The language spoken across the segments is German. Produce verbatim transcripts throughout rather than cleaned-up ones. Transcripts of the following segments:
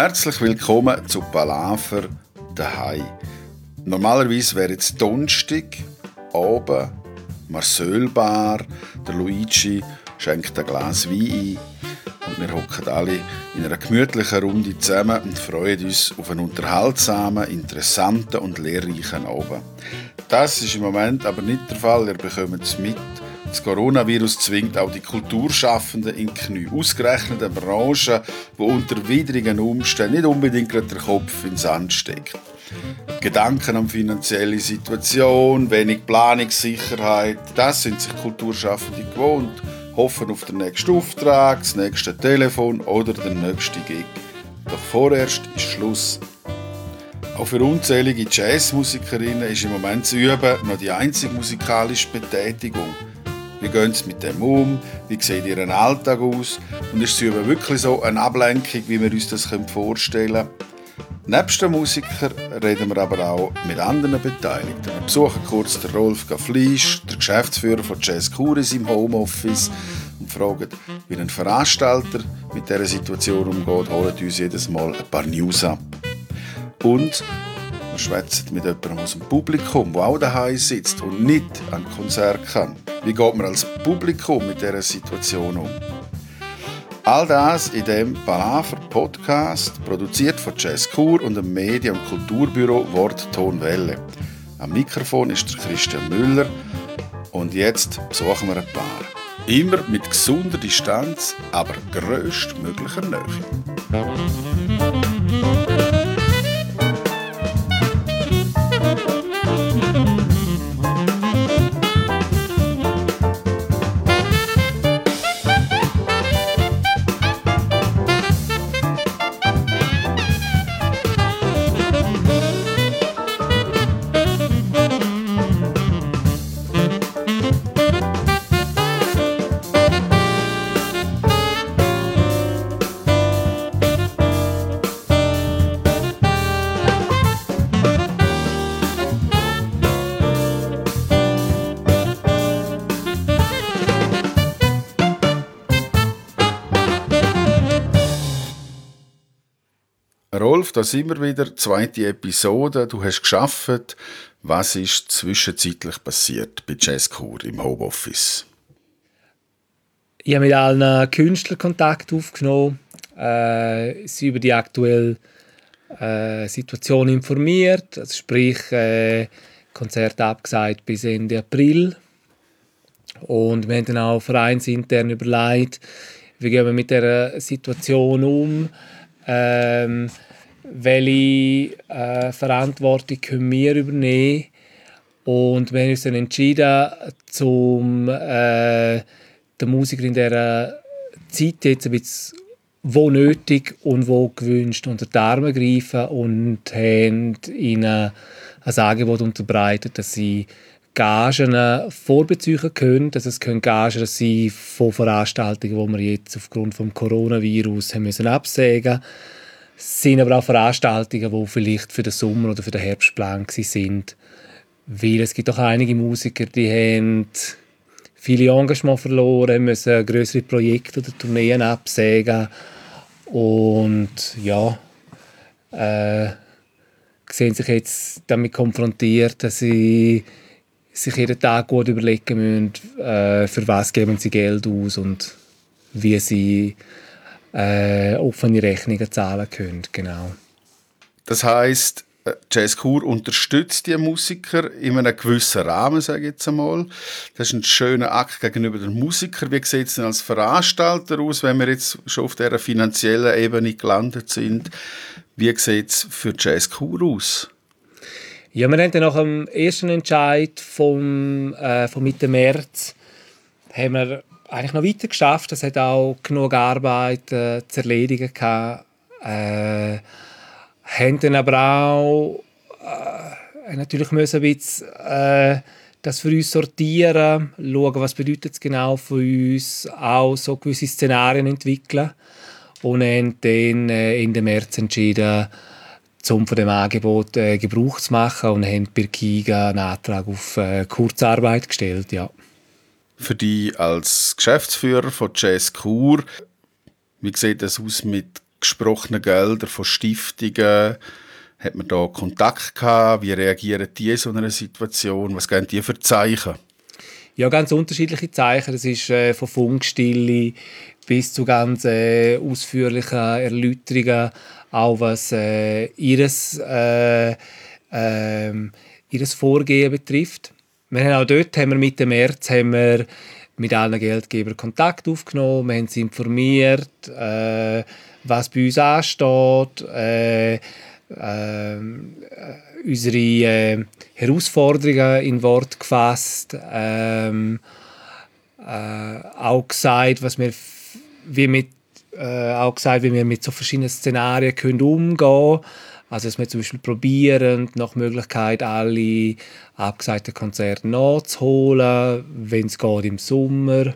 Herzlich willkommen zu Palaver daheim. Normalerweise wäre jetzt Donnerstag, Abend, Marseille-Bar, der Luigi schenkt ein Glas Wein ein und wir hocken alle in einer gemütlichen Runde zusammen und freuen uns auf einen unterhaltsamen, interessanten und lehrreichen Abend. Das ist im Moment aber nicht der Fall, ihr bekommt es mit. Das Coronavirus zwingt auch die Kulturschaffenden in die Knie. Ausgerechnet eine Branche, die unter widrigen Umständen nicht unbedingt den Kopf in den Sand steckt. Gedanken an finanzielle Situation, wenig Planungssicherheit, das sind sich Kulturschaffende gewohnt. Hoffen auf den nächsten Auftrag, das nächste Telefon oder den nächsten Gig. Doch vorerst ist Schluss. Auch für unzählige Jazzmusikerinnen ist im Moment zu üben noch die einzige musikalische Betätigung. Wie gehen sie mit dem um? Wie sieht ihr Alltag aus? Und ist zu üben wirklich so eine Ablenkung, wie wir uns das vorstellen können? Nebst den Musikern reden wir aber auch mit anderen Beteiligten. Wir besuchen kurz den Rolf Gaflisch, der Geschäftsführer von Jazz Chur im Homeoffice, und fragen, wie ein Veranstalter mit dieser Situation umgeht, holen uns jedes Mal ein paar News ab. Und wir schwätzen mit jemandem aus dem Publikum, der auch daheim sitzt und nicht an Konzert kann. Wie geht man als Publikum mit dieser Situation um? All das in dem Palaver Podcast, produziert von Jazz Chur und dem Medien- und Kulturbüro Wort Ton Welle. Am Mikrofon ist der Christian Müller und jetzt besuchen wir ein Paar. Immer mit gesunder Distanz, aber grösstmöglicher Nähe. Rolf, da sind wir wieder, zweite Episode. Du hast gearbeitet. Was ist zwischenzeitlich passiert bei Jazz Chur im Homeoffice? Ich habe mit allen Künstlern Kontakt aufgenommen, äh, sie über die aktuelle äh, Situation informiert, also sprich äh, Konzert abgesagt bis Ende April. Und wir haben dann auch vereinsintern überlegt, wie gehen wir mit dieser Situation um. Ähm, welche äh, Verantwortung können wir übernehmen, und wir haben uns dann entschieden, zum äh, den Musiker in dieser Zeit jetzt ein bisschen wo nötig und wo gewünscht unter die Arme greifen und haben ihnen ein Angebot unterbreitet, dass sie Gagen vorbeziehen können. Dass es können Gagen sein von Veranstaltungen, die wir jetzt aufgrund des Coronavirus haben müssen absagen mussten. Es sind aber auch Veranstaltungen, die vielleicht für den Sommer oder für den Herbst geplant sind. Weil es gibt auch einige Musiker, die haben viele Engagements verloren, müssen grössere Projekte oder Tourneen absagen. Und ja, äh, sehen sich jetzt damit konfrontiert, dass sie sich jeden Tag gut überlegen müssen, äh, für was geben sie Geld aus und wie sie äh, offene Rechnungen zahlen können. Genau. Das heisst, Jazz Chur unterstützt die Musiker in einem gewissen Rahmen, sage ich jetzt einmal. Das ist ein schöner Akt gegenüber den Musikern. Wie sieht es denn als Veranstalter aus, wenn wir jetzt schon auf dieser finanziellen Ebene gelandet sind? Wie sieht es für Jazz Chur aus? Ja, wir haben dann nach dem ersten Entscheid vom, äh, von Mitte März haben wir eigentlich noch weiter geschafft. Es hat auch genug Arbeit äh, zu erledigen gehabt. Äh, haben dann aber auch äh, natürlich müssen ein bisschen, äh, das für uns sortieren, schauen, was bedeutet es genau für uns, auch so gewisse Szenarien entwickeln, und haben dann äh, Ende März entschieden, um von dem Angebot äh, Gebrauch zu machen, und haben bei Kiga einen Antrag auf äh, Kurzarbeit gestellt. Ja. Für dich als Geschäftsführer von Jazz Chur, wie sieht das aus mit gesprochenen Gelder von Stiftungen? Hat man da Kontakt gehabt? Wie reagieren die in so einer Situation? Was geben die für Zeichen? Ja, ganz unterschiedliche Zeichen. Das ist äh, von Funkstille bis zu ganz äh, ausführlichen Erläuterungen, auch was äh, ihres, äh, äh, ihres Vorgehen betrifft. Wir haben auch dort haben wir Mitte März haben wir mit allen Geldgebern Kontakt aufgenommen. Wir haben sie informiert, äh, was bei uns ansteht, äh, äh, unsere äh, Herausforderungen in Wort gefasst, ähm, äh, auch gesagt, was wir, wie mit, äh, auch gesagt, wie wir mit so verschiedenen Szenarien können umgehen können. Also, dass wir zum Beispiel probieren, nach Möglichkeit alle abgesagten Konzerte nachzuholen, wenn es geht im Sommer.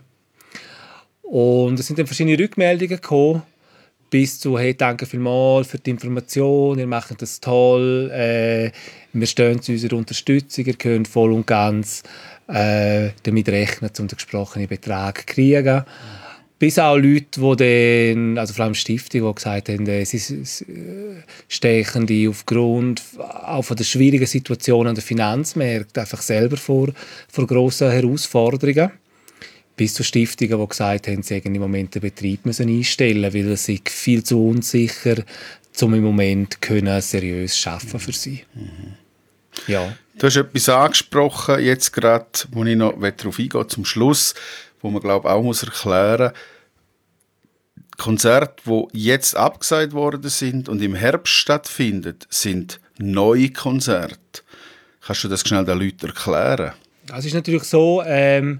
Und es sind dann verschiedene Rückmeldungen gekommen, bis zu «Hey, danke vielmals für die Information, ihr macht das toll, äh, wir stehen zu unserer Unterstützung, ihr könnt voll und ganz äh, damit rechnen, um den gesprochenen Betrag zu kriegen.» Bis auch Leute, die dann, also vor allem Stiftungen, die gesagt haben, äh, sie stechen die aufgrund auch von der schwierigen Situation an den Finanzmärkten einfach selber vor, vor grossen Herausforderungen. Bis zu Stiftungen, die gesagt haben, sie hätten im Moment den Betrieb müssen einstellen, weil es sich viel zu unsicher, um im Moment können seriös arbeiten für sie. Mhm. Ja. Du hast etwas angesprochen, jetzt gerade, wo ich noch darauf eingehe, zum Schluss, wo man, glaube ich, auch muss erklären muss. Konzerte, die jetzt abgesagt worden sind und im Herbst stattfinden, sind neue Konzerte. Kannst du das schnell den Leuten erklären? Es ist natürlich so, ähm,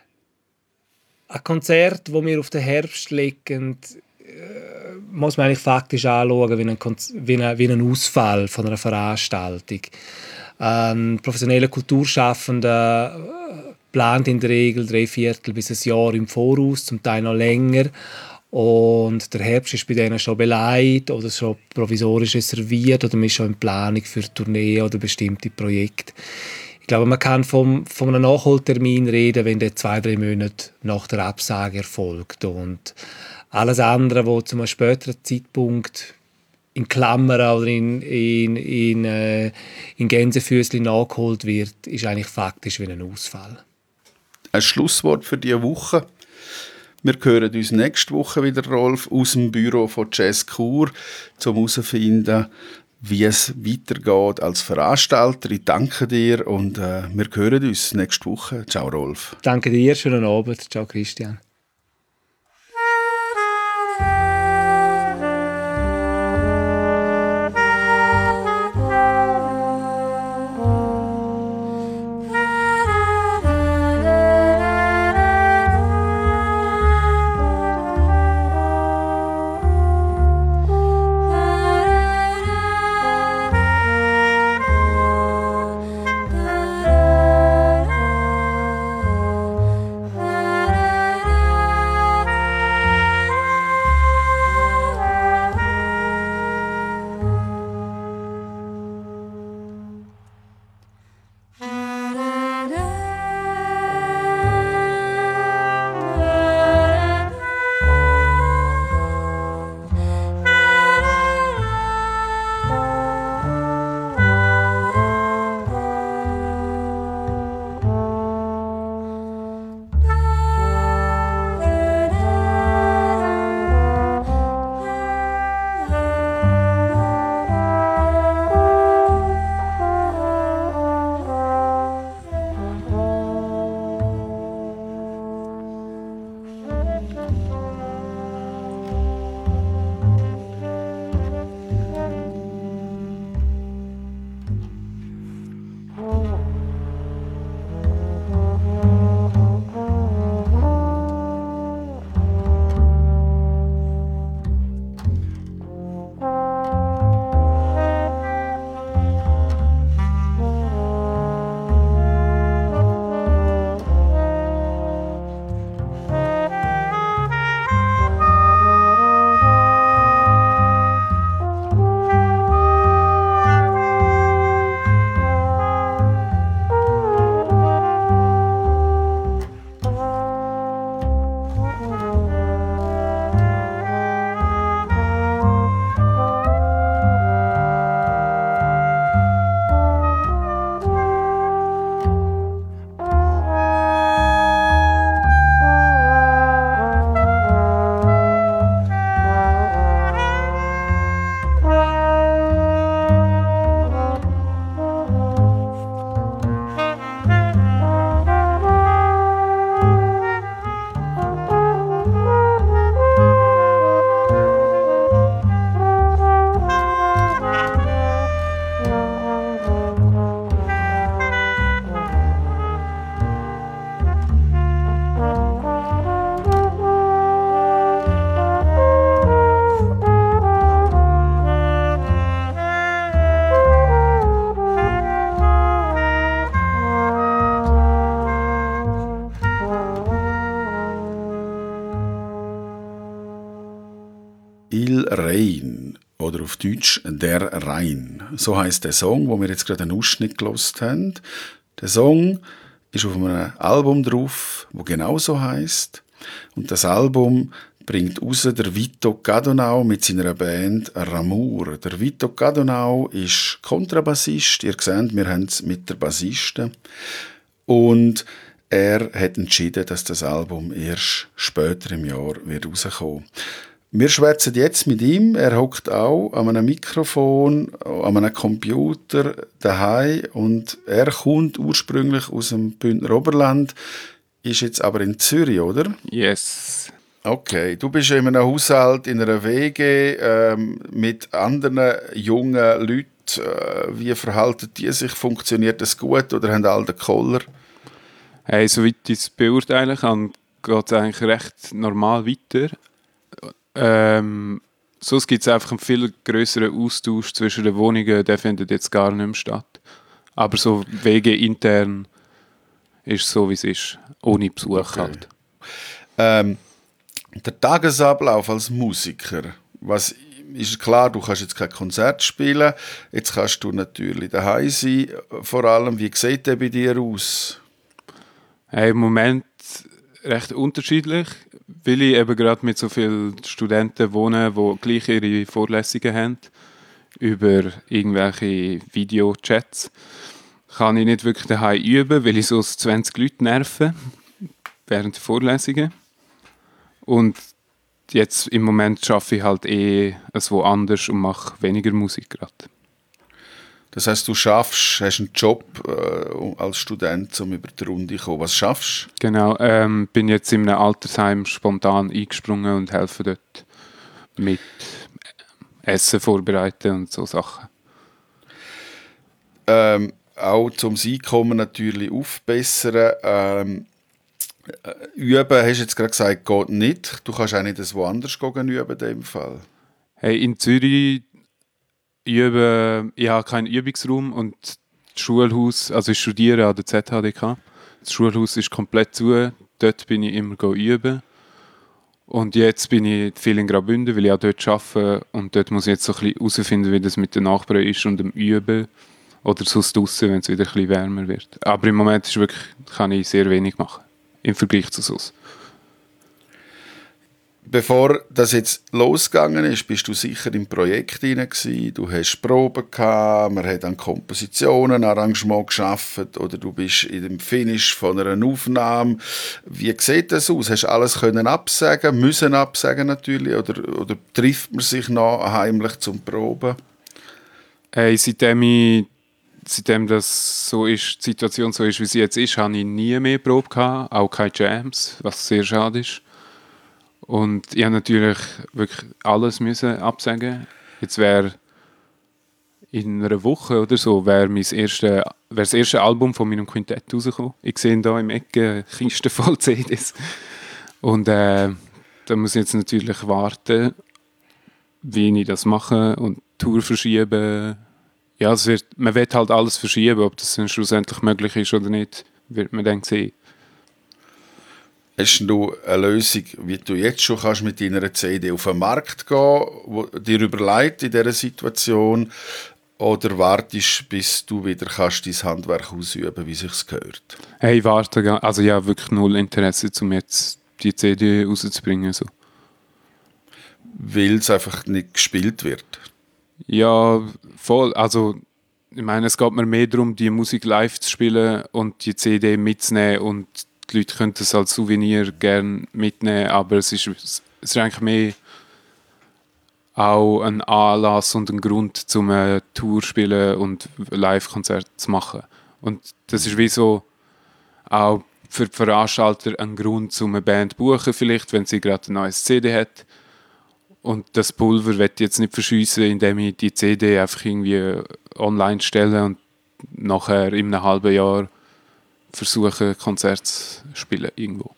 ein Konzert, das wir auf den Herbst legen, äh, muss man eigentlich faktisch anschauen wie ein, Konz- wie, ein, wie ein Ausfall von einer Veranstaltung. Ein professioneller Kulturschaffender äh, plant in der Regel drei Viertel bis ein Jahr im Voraus, zum Teil noch länger. Und der Herbst ist bei denen schon beleidigt oder schon provisorisch reserviert oder man ist schon in Planung für Tourneen oder bestimmte Projekte. Ich glaube, man kann vom, von einem Nachholtermin reden, wenn der zwei, drei Monate nach der Absage erfolgt. Und alles andere, was zu einem späteren Zeitpunkt in Klammern oder in, in, in, äh, in Gänsefüßchen nachgeholt wird, ist eigentlich faktisch wie ein Ausfall. Ein Schlusswort für diese Woche. Wir hören uns nächste Woche wieder, Rolf, aus dem Büro von Jazz Chur, um herauszufinden, wie es weitergeht als Veranstalter. Ich danke dir und äh, wir hören uns nächste Woche. Ciao, Rolf. Danke dir, schönen Abend. Ciao, Christian. Rhein oder auf Deutsch Der Rhein. So heisst der Song, wo wir jetzt gerade einen Ausschnitt gehört haben. Der Song ist auf einem Album drauf, wo genauso heisst. Und das Album bringt raus der Vito Cadonau mit seiner Band Ramour. Der Vito Cadonau ist Kontrabassist. Ihr seht, wir haben es mit der Bassiste. Und er hat entschieden, dass das Album erst später im Jahr wird rauskommen. Wir schwätzen jetzt mit ihm. Er hockt auch an einem Mikrofon, an einem Computer daheim und er kommt ursprünglich aus dem Bündner Oberland, ist jetzt aber in Zürich, oder? Yes. Okay, du bist in einem Haushalt, in einer W G ähm, mit anderen jungen Leuten. Äh, wie verhalten die sich? Funktioniert das gut oder haben alle den Koller? Hey, soweit ich es beurteilen kann, geht es eigentlich recht normal weiter. Ähm, sonst gibt es einfach einen viel grösseren Austausch zwischen den Wohnungen, der findet jetzt gar nicht mehr statt. Aber so W G intern ist es so, wie es ist, ohne Besuch okay. halt. Ähm, der Tagesablauf als Musiker, was ist klar, du kannst jetzt kein Konzert spielen, jetzt kannst du natürlich daheim sein, vor allem, wie sieht der bei dir aus? Hey, im Moment recht unterschiedlich, weil ich eben gerade mit so vielen Studenten wohne, die gleich ihre Vorlesungen haben, über irgendwelche Videochats, kann ich nicht wirklich daheim üben, weil ich so zwanzig Leute nerven während der Vorlesungen. Und jetzt im Moment arbeite ich halt eh woanders und mache weniger Musik gerade. Das heisst, du schaffst, hast einen Job äh, als Student, um über die Runde zu kommen. Was schaffst du? Genau, ähm, bin jetzt in einem Altersheim spontan eingesprungen und helfe dort mit Essen vorbereiten und so Sachen. Ähm, auch zum Einkommen natürlich aufbessern. Ähm, üben, hast du jetzt gerade gesagt, geht nicht. Du kannst auch nicht das woanders üben in dem Fall. Hey, in Zürich übe, ich habe keinen Übungsraum und das Schulhaus, also ich studiere an der Z H D K, das Schulhaus ist komplett zu, dort bin ich immer üben. Und jetzt bin ich viel in Graubünden, weil ich auch dort arbeite und dort muss ich jetzt so ein bisschen herausfinden, wie das mit den Nachbarn ist und dem Üben oder sonst draussen, wenn es wieder ein bisschen wärmer wird. Aber im Moment ist wirklich, kann ich sehr wenig machen, im Vergleich zu sonst. Bevor das jetzt losgegangen ist, bist du sicher im Projekt hinein gewesen. Du hast Proben gehabt, man hat an Kompositionen, Arrangement geschafft oder du bist in dem Finish von einer Aufnahme. Wie sieht das aus? Hast du alles können absagen, müssen absagen natürlich oder, oder trifft man sich noch heimlich zum Proben? Hey, seitdem, ich, seitdem das so ist, die Situation so ist, wie sie jetzt ist, habe ich nie mehr Probe gehabt, auch keine Jams, was sehr schade ist. Und ich habe natürlich wirklich alles müssen absagen. Jetzt wäre in einer Woche oder so wäre mein erste, wäre das erste Album von meinem Quintett rausgekommen. Ich sehe hier im Ecke Kisten voll C Ds. Und äh, da muss ich jetzt natürlich warten, wie ich das mache und Tour verschieben. Ja, es wird, man wird halt alles verschieben, ob das dann schlussendlich möglich ist oder nicht, wird man dann sehen. Hast du eine Lösung, wie du jetzt schon kannst mit deiner C D auf den Markt gehen, wo dir überlegt in dieser Situation, oder wartest, bis du wieder kannst dein Handwerk ausüben, wie sich's gehört? Hey, warte, also ja, wirklich null Interesse, um jetzt die C D rauszubringen. So. Weil es einfach nicht gespielt wird? Ja, voll. Also, ich meine, es geht mir mehr darum, die Musik live zu spielen und die C D mitzunehmen und die Leute können es als Souvenir gerne mitnehmen, aber es ist, es ist eigentlich mehr auch ein Anlass und ein Grund, um eine Tour zu spielen und Live-Konzerte zu machen. Und das ist wie so auch für die Veranstalter ein Grund, um eine Band zu buchen, vielleicht, wenn sie gerade ein neues C D hat. Und das Pulver wird jetzt nicht verschiessen, indem ich die C D einfach irgendwie online stelle und nachher in einem halben Jahr versuchen, Konzerte zu spielen irgendwo.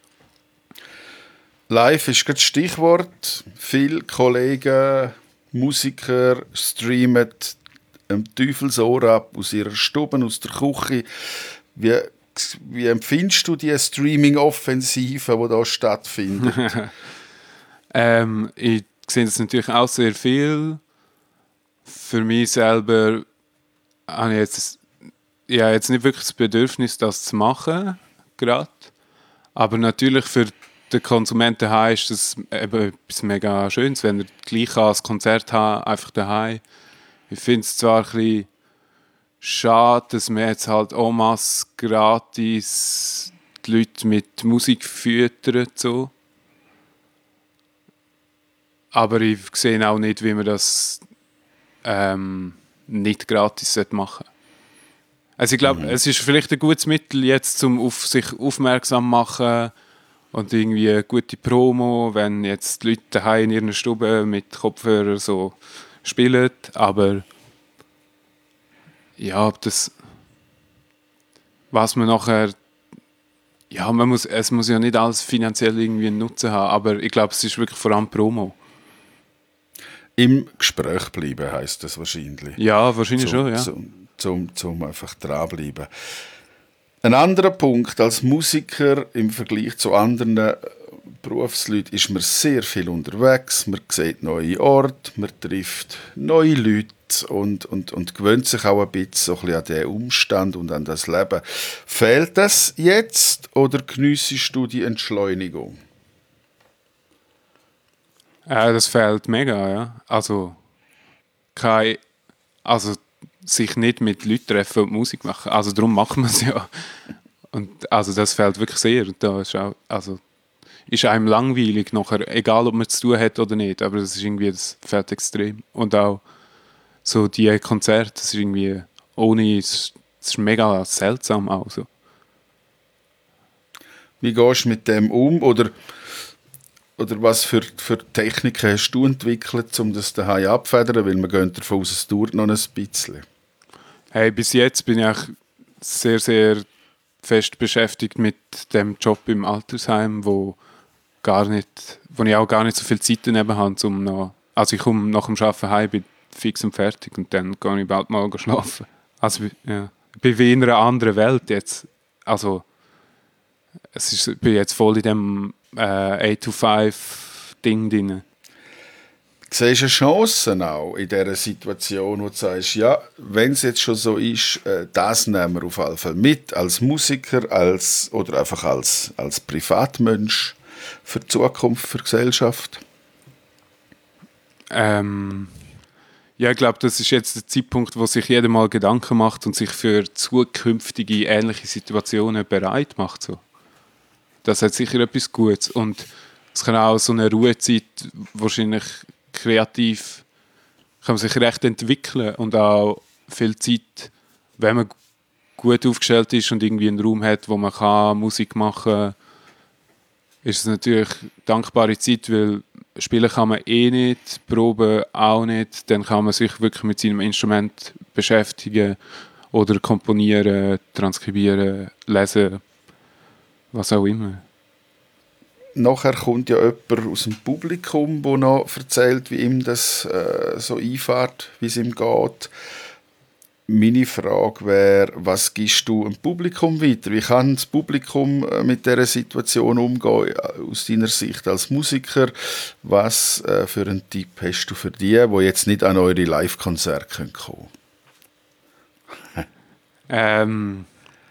Live ist das Stichwort. Viele Kollegen, Musiker streamen am Teufelsohr ab aus ihrer Stube, aus der Küche. Wie, wie empfindest du die Streaming-Offensive, die da stattfindet? ähm, ich sehe das natürlich auch sehr viel. Für mich selber habe ich jetzt, ja, jetzt nicht wirklich das Bedürfnis, das zu machen, gerade. Aber natürlich für den Konsumenten daheim ist das eben etwas mega Schönes, wenn er gleich als Konzert hat, einfach daheim. Ich finde es zwar ein bisschen schade, dass man jetzt halt en masse gratis die Leute mit Musik füttert, so. Aber ich sehe auch nicht, wie man das ähm, nicht gratis machen sollte. Also ich glaube, mhm. es ist vielleicht ein gutes Mittel jetzt, um auf sich aufmerksam zu machen und irgendwie eine gute Promo, wenn jetzt die Leute daheim in ihren Stuben mit Kopfhörern so spielen, aber ja, ob das was man nachher ja, man muss, es muss ja nicht alles finanziell irgendwie einen Nutzen haben, aber ich glaube, es ist wirklich vor allem Promo. Im Gespräch bleiben heisst das wahrscheinlich. Ja, wahrscheinlich zum, schon, ja. Zum, zum, zum einfach dranbleiben. Ein anderer Punkt, als Musiker im Vergleich zu anderen Berufsleuten ist man sehr viel unterwegs, man sieht neue Orte, man trifft neue Leute und, und, und gewöhnt sich auch ein bisschen, so ein bisschen an den Umstand und an das Leben. Fehlt das jetzt oder geniessest du die Entschleunigung? Ja, das fehlt mega, ja. Also, kein, also sich nicht mit Leuten treffen und Musik machen. Also darum machen wir es ja. Und also das fehlt wirklich sehr. Und da ist auch, also ist einem langweilig nachher, egal ob man es zu tun hat oder nicht, aber das ist irgendwie, das fehlt extrem. Und auch so die Konzerte, das ist irgendwie ohne, es ist mega seltsam auch so. Wie gehst du mit dem um? Oder, oder was für, für Techniken hast du entwickelt, um das daheim abzufedern? Weil man geht davon aus, es dauert noch ein bisschen. Hey, bis jetzt bin ich auch sehr, sehr fest beschäftigt mit dem Job im Altersheim, wo, gar nicht, wo ich auch gar nicht so viel Zeit daneben habe, um noch, also ich komme nach dem Arbeiten heim, bin fix und fertig und dann gehe ich bald mal schlafen. Also ja, ich bin wie in einer anderen Welt jetzt. Also es ist, ich bin jetzt voll in dem äh, acht to five Ding drin. Siehst du Chancen auch in dieser Situation, wo du sagst, ja, wenn es jetzt schon so ist, äh, das nehmen wir auf jeden Fall mit, als Musiker als, oder einfach als, als Privatmensch für die Zukunft, für die Gesellschaft? Ähm, ja, ich glaube, das ist jetzt der Zeitpunkt, wo sich jeder mal Gedanken macht und sich für zukünftige ähnliche Situationen bereit macht. So. Das hat sicher etwas Gutes. Und es kann auch so eine Ruhezeit wahrscheinlich kreativ, kann man sich recht entwickeln und auch viel Zeit, wenn man gut aufgestellt ist und irgendwie einen Raum hat, wo man kann Musik machen kann, ist es natürlich eine dankbare Zeit, weil spielen kann man eh nicht, proben auch nicht, dann kann man sich wirklich mit seinem Instrument beschäftigen oder komponieren, transkribieren, lesen, was auch immer. Nachher kommt ja jemand aus dem Publikum, der noch erzählt, wie ihm das äh, so einfährt, wie es ihm geht. Meine Frage wäre, was gibst du dem Publikum weiter? Wie kann das Publikum mit dieser Situation umgehen, aus deiner Sicht als Musiker? Was äh, für einen Tipp hast du für die, die jetzt nicht an eure Live-Konzerte kommen können? ähm,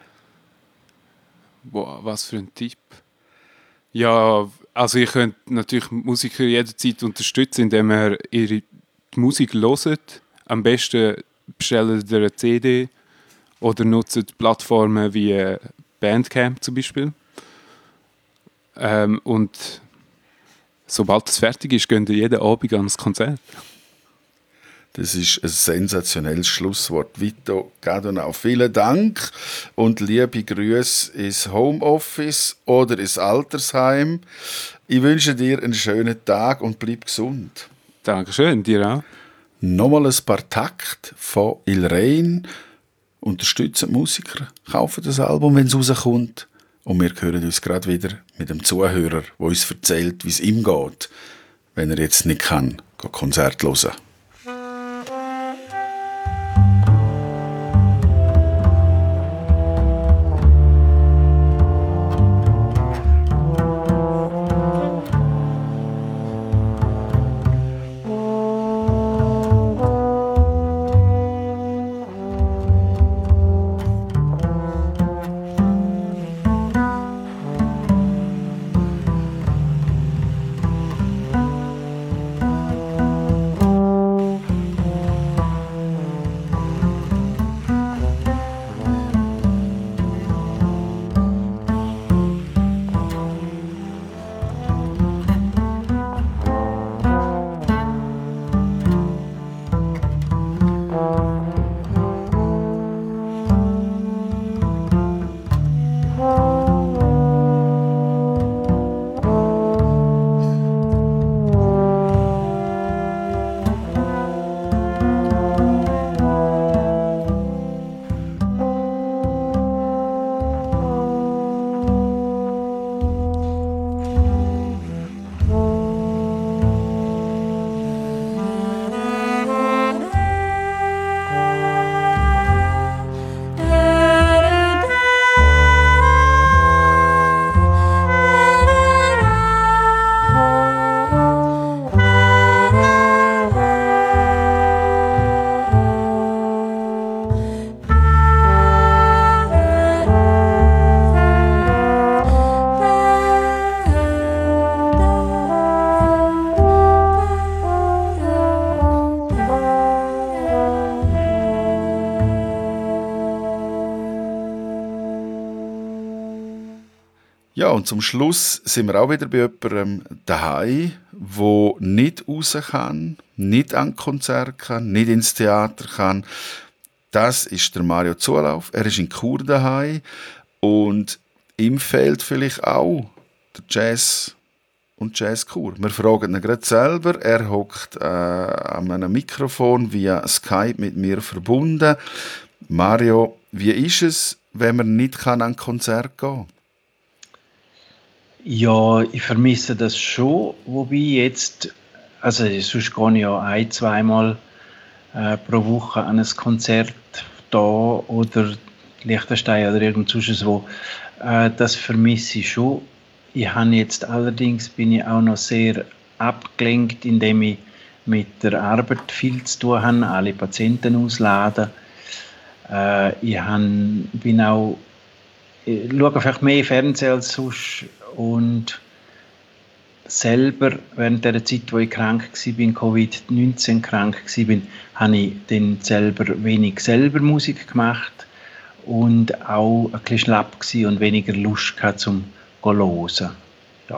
boah, was für ein Tipp? Ja, also ich könnte natürlich Musiker jederzeit unterstützen, indem er ihre Musik hört. Am besten bestellen sie eine C D oder nutzen Plattformen wie Bandcamp zum Beispiel. Ähm, und sobald es fertig ist, gehen sie jeden Abend ans Konzert. Das ist ein sensationelles Schlusswort. Vito Gadonau, vielen Dank und liebe Grüße ins Homeoffice oder ins Altersheim. Ich wünsche dir einen schönen Tag und bleib gesund. Dankeschön, dir auch. Nochmal ein paar Takte von Il Rein. Unterstützen die Musiker, kaufen das Album, wenn es rauskommt. Und wir hören uns gerade wieder mit dem Zuhörer, der uns erzählt, wie es ihm geht, wenn er jetzt nicht kann, Konzert hören. Ja, und zum Schluss sind wir auch wieder bei jemandem daheim, der nicht raus kann, nicht an Konzert kann, nicht ins Theater kann. Das ist der Mario Zulauf. Er ist in Chur daheim und ihm fehlt vielleicht auch der Jazz und Jazzchor. Wir fragen ihn gerade selber. Er hockt äh, an einem Mikrofon via Skype mit mir verbunden. Mario, wie ist es, wenn man nicht kann an ein Konzert gehen kann? Ja, ich vermisse das schon, wobei jetzt, also sonst gehe ich ja ein-, zweimal äh, pro Woche an ein Konzert da oder Liechtenstein oder irgend sonst wo. Äh, das vermisse ich schon. Ich habe jetzt allerdings, bin ich auch noch sehr abgelenkt, indem ich mit der Arbeit viel zu tun habe, alle Patienten ausladen. Äh, ich habe, bin auch, ich schaue vielleicht mehr Fernsehen als sonst. Und selber, während der Zeit, wo ich krank war, Covid neunzehn krank war, habe ich dann selber wenig selber Musik gemacht und auch ein bisschen schlapp und weniger Lust gehabt, zum zu hören. Ja.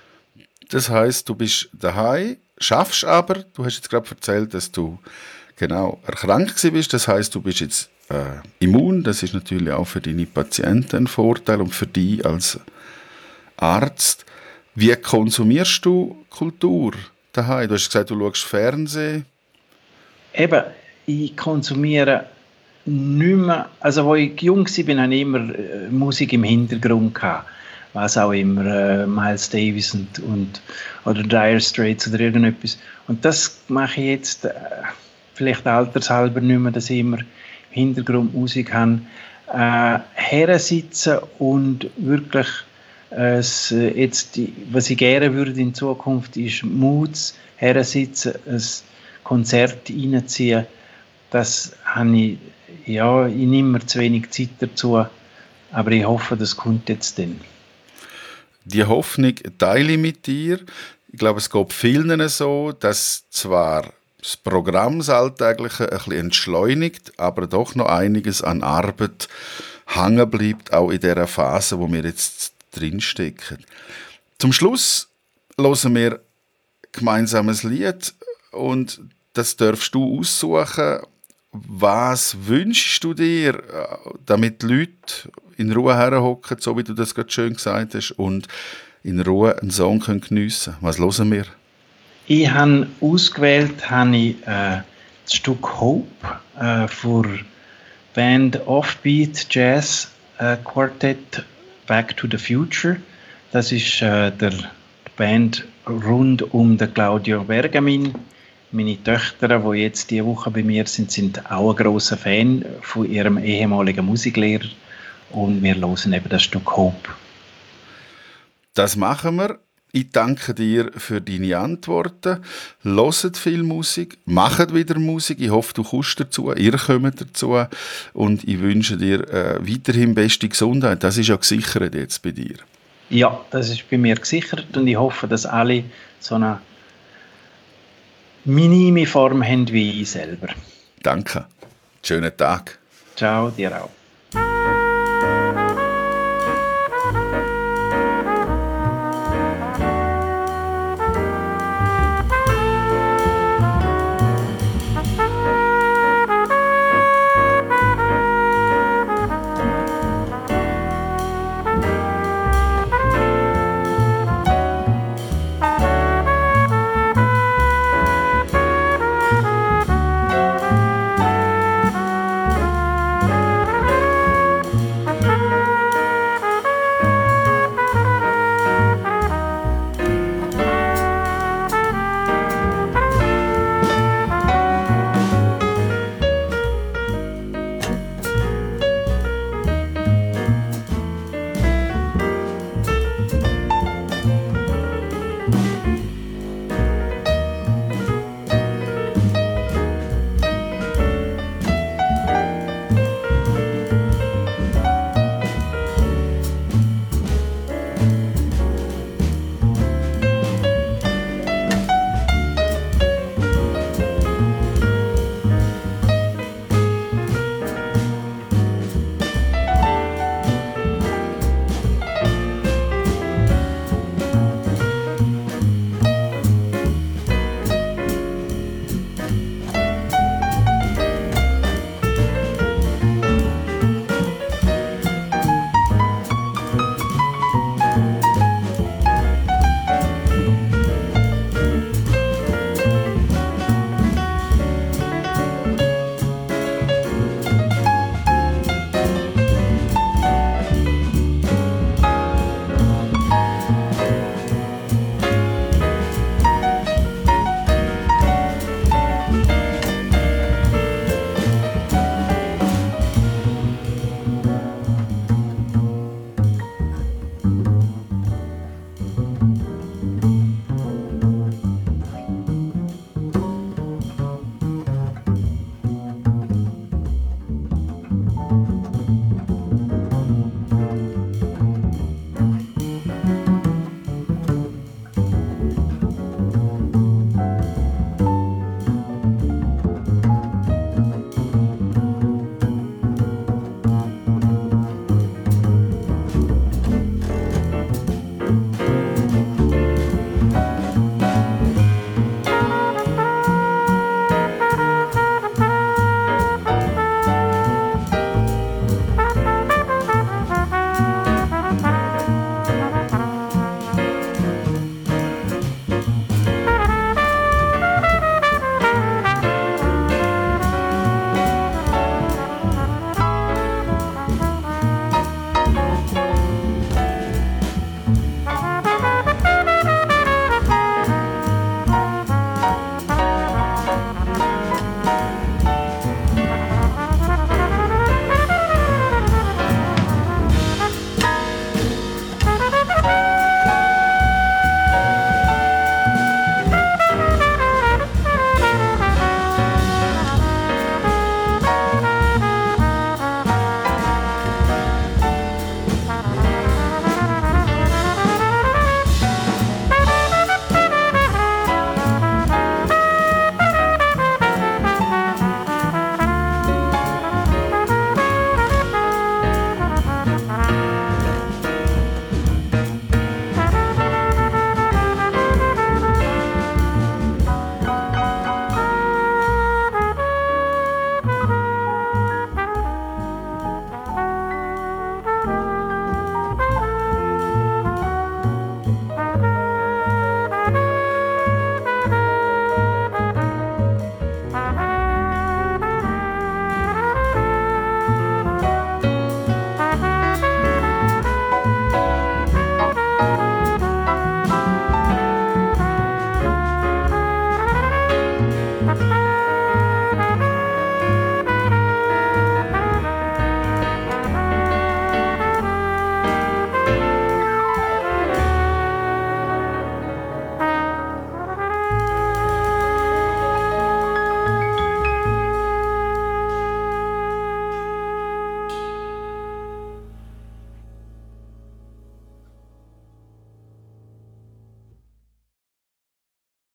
Das heisst, du bist daheim, schaffst aber, du hast jetzt gerade erzählt, dass du genau erkrankt bist, das heisst, du bist jetzt äh, immun, das ist natürlich auch für deine Patienten ein Vorteil und für dich als Arzt. Wie konsumierst du Kultur daheim? Du hast gesagt, du schaust Fernsehen. Eben, ich konsumiere nicht mehr. Also, als ich jung war, hatte ich immer äh, Musik im Hintergrund gehabt. Was auch immer, äh, Miles Davis und, und, oder Dire Straits oder irgendetwas. Und das mache ich jetzt äh, vielleicht altershalber nicht mehr, dass ich immer im Hintergrund Musik habe. Äh, hersitzen und wirklich Es, jetzt, was ich gerne würde in Zukunft, ist Moods hersitzen, ein Konzert reinziehen. Das habe ich, ja, ich nehme mir zu wenig Zeit dazu, aber ich hoffe, das kommt jetzt dann. Die Hoffnung teile ich mit dir. Ich glaube, es geht vielen so, dass zwar das Programm das Alltägliche ein bisschen entschleunigt, aber doch noch einiges an Arbeit hängen bleibt, auch in dieser Phase, wo wir jetzt drinstecken. Zum Schluss hören wir gemeinsames Lied und das darfst du aussuchen. Was wünschst du dir, damit die Leute in Ruhe herhocken, so wie du das gerade schön gesagt hast, und in Ruhe einen Song geniessen können? Was hören wir? Ich habe ausgewählt habe ich, äh, das Stück Hope äh, für Band Offbeat Jazz äh, Quartet Back to the Future. Das ist äh, der Band rund um den Claudio Bergamin. Meine Töchter, die jetzt diese Woche bei mir sind, sind auch ein grosser Fan von ihrem ehemaligen Musiklehrer. Und wir hören eben das Stück Hope. Das machen wir. Ich danke dir für deine Antworten. Hört viel Musik, macht wieder Musik. Ich hoffe, du kommst dazu, ihr kommt dazu. Und ich wünsche dir äh, weiterhin beste Gesundheit. Das ist ja gesichert jetzt bei dir. Ja, das ist bei mir gesichert. Und ich hoffe, dass alle so eine minime Form haben wie ich selber. Danke. Schönen Tag. Ciao, dir auch.